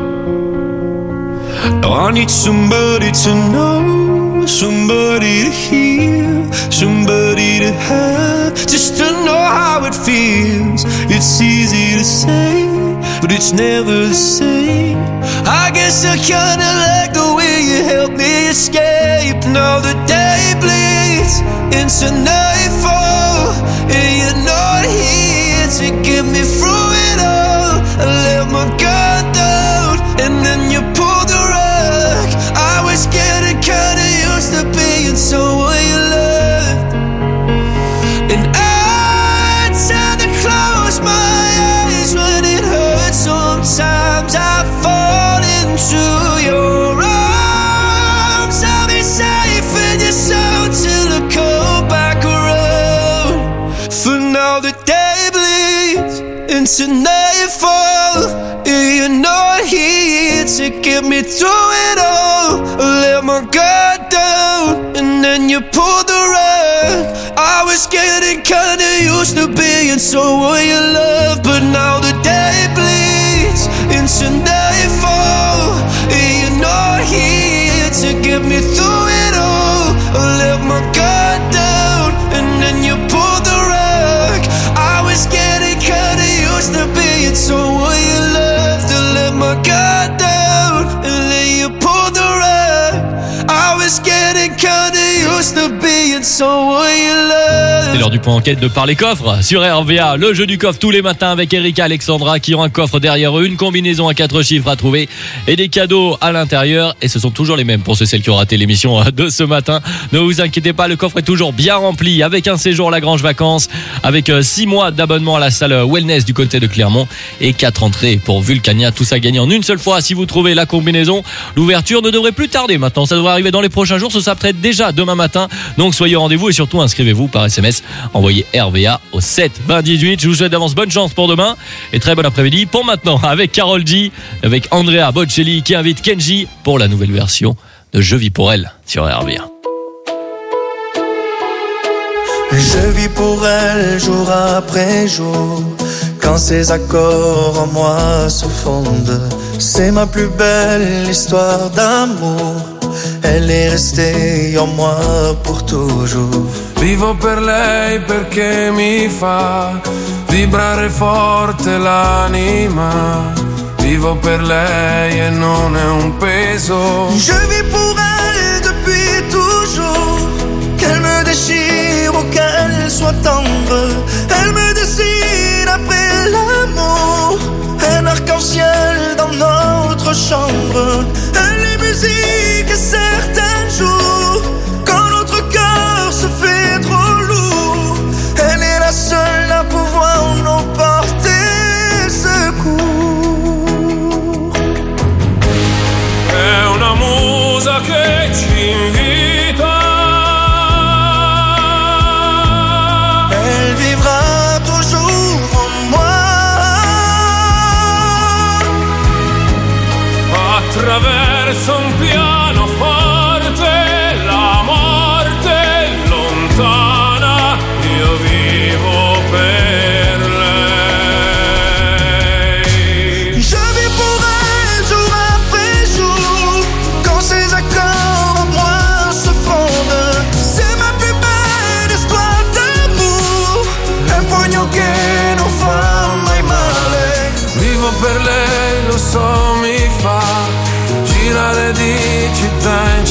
Now I need somebody to know, somebody to hear, somebody to have, just to know how it feels. It's easy to say, but it's never the same. I guess I kinda like the way you help me escape. Now the day bleeds into nightfall, and you're not here to get me through it all. I let my guard down, and then you pulled the rug. I was getting kinda used to being someone you loved, and I tend to close my eyes when it hurts. Sometimes I fall into your arms. I'll be safe in your soul till I come back around. For now the day bleeds into nightfall, and you're not here to get me through it all. I let my guard down, and then you pulled the rug. I was getting kinda used to being someone you love, but now the day bleeds into nightfall, and you're not here to get me through it all. I let my guard down, and then you pulled the rug. I was getting kinda used to being someone you loved. To let my guard down, and then you pulled the rug. I was getting kinda used to being someone you loved.
C'est l'heure du point enquête de Parler Coffre sur R V A. Le jeu du coffre tous les matins avec Erika et Alexandra qui ont un coffre derrière eux, une combinaison à quatre chiffres à trouver et des cadeaux à l'intérieur. Et ce sont toujours les mêmes pour ceux celles qui ont raté l'émission de ce matin. Ne vous inquiétez pas, le coffre est toujours bien rempli avec un séjour Lagrange Vacances, avec six mois d'abonnement à la salle Wellness du côté de Clermont et quatre entrées pour Vulcania. Tout ça gagné en une seule fois. Si vous trouvez la combinaison, l'ouverture ne devrait plus tarder maintenant. Ça devrait arriver dans les prochains jours. Ce sera peut-être déjà demain matin. Donc soyez au rendez-vous et surtout inscrivez-vous par S M S. Envoyez R V A au sept vingt dix-huit. Je vous souhaite d'avance bonne chance pour demain et très bon après-midi. Pour maintenant, avec Karol G, avec Andrea Bocelli qui invite Kenji pour la nouvelle version de Je vis pour elle sur R V A.
Je vis pour elle jour après jour, quand ses accords en moi se fondent. C'est ma plus belle histoire d'amour, elle est restée en moi pour toujours.
Vivo per lei perché mi fa vibrare forte l'anima. Vivo per lei e non è un peso.
Je vis pour elle depuis toujours, qu'elle me déchire ou qu'elle soit tendre. Elle me dessine après l'amour, un arc-en-ciel dans notre chambre. Elle est musique et certains jours, quand notre cœur se fait trop lourd, elle est la seule à pouvoir nous porter secours.
È una musa che ci invita,
elle vivra toujours en moi.
Attraverso un pianoforte, la morte lontana, io vivo per lei.
Je vis pour elle jour après jour, quand ses accords en moi se fondent. C'est ma plus belle histoire d'amour, un poignot che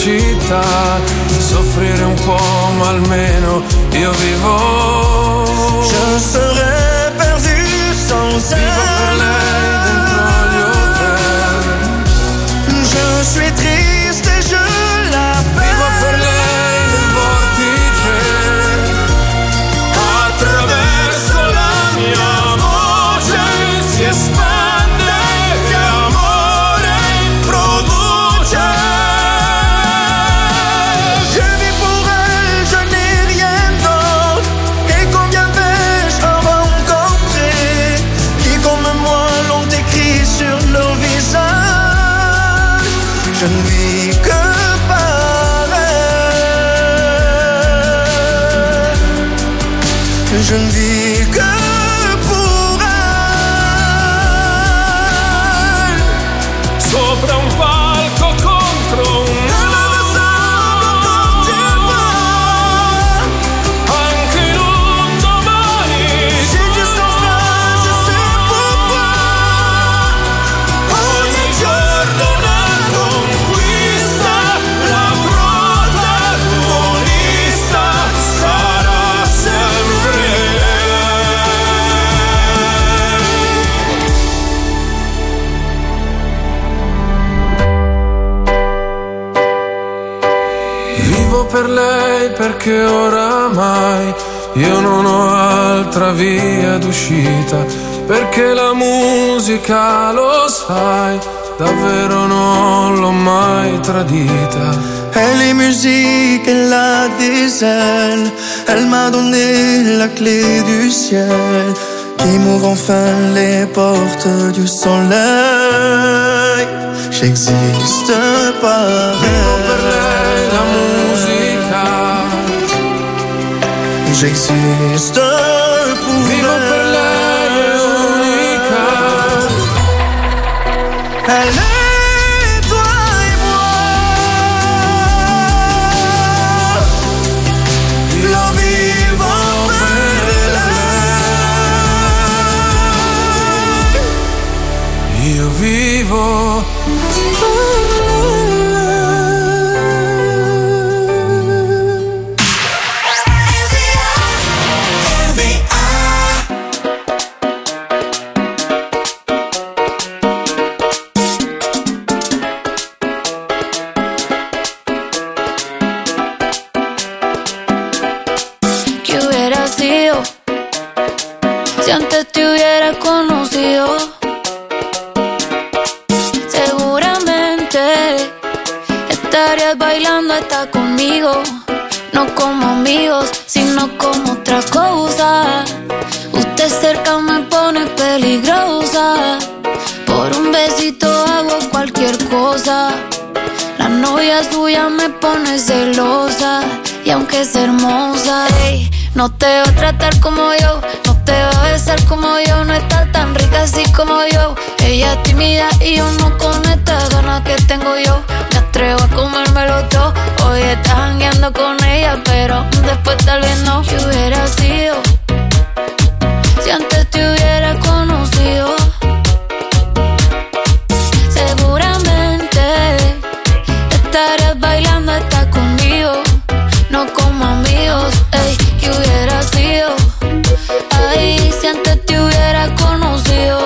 città, soffrire un po' ma almeno io vivo.
Je serais perdu sans elle.
Vivo per lei dentro gli hotel.
Je suis triste et je l'appelle.
Vivo per lei nel vortice, attraverso la mia voce si espande e amore produce.
Je vis pour elle, je n'ai rien d'autre. Et combien vais-je en rencontrer qui comme moi l'ont écrit sur leur visage. Je ne vis que par elle. Je ne vis que pour elle.
Sopra un palco contro un anche in un domani.
J'ai juste enfin, je sais pourquoi.
Ogni giorno una conquista, la protagonista sarà sempre lei. Vivo per lei perché oramai io non ho altra via d'uscita, perché la musica, lo sai, davvero non l'ho mai tradita.
Elle est musique, elle a des ailes. Elle m'a donné la clé du ciel qui m'ouvre enfin les portes du soleil. J'existe par
Vivo per
elle.
lei la musica,
J'existe pour
vivo
elle.
per lei è unica.
Elle est toi et moi. Io vivo per lei.
Io vivo
¿Qué hubiera sido si antes te hubiera conocido? Seguramente estarías bailando hasta conmigo, no como amigos, sino como otra cosa. Usted cerca me pone peligrosa, por un besito hago cualquier cosa. La novia suya me pone celosa, y aunque es hermosa, ey, no te va a tratar como yo, no te va a besar como yo, no está tan rica así como yo. Ella es tímida y yo no con estas ganas que tengo yo. Me atrevo a comérmelo todo, hoy estás jangueando con ella, pero después tal vez no. ¿Qué hubiera sido si antes te hubiera conocido? Seguramente estarías bailando hasta conmigo, no como amigos, ey. ¿Qué hubiera sido? Ay, si antes te hubiera conocido.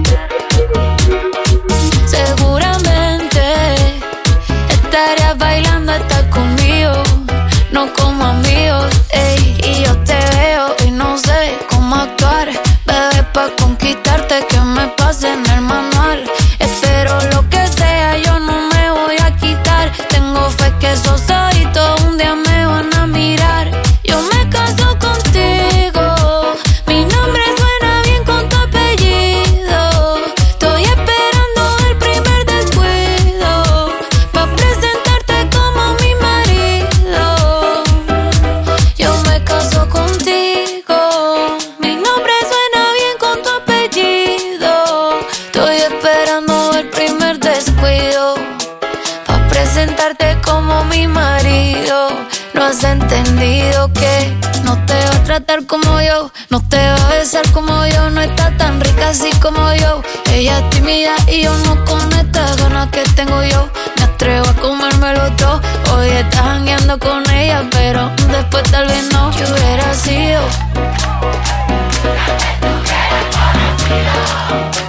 Seguramente estarías bailando hasta conmigo, no como amigos, ey. Y yo te veo y no sé cómo actuar, bebé, pa' conquistarte que me pase en el manual. Espero lo que sea, yo no me voy a quitar. Tengo fe que esos ojitos un día me van a mirar. Yo me caso contigo, mi nombre suena bien con tu apellido. Estoy esperando el primer descuido pa' presentarte como mi marido. Yo me caso contigo, mi nombre suena bien con tu apellido. Estoy esperando el primer descuido pa' presentarte como mi marido. No has entendido que no te va a tratar como yo, no te va a besar como yo, no está tan rica así como yo. Ella es tímida y yo no con estas ganas que tengo yo. Me atrevo a comérmelo todo. Hoy estás jangueando con ella, pero después tal vez no. ¿Qué hubiera sido?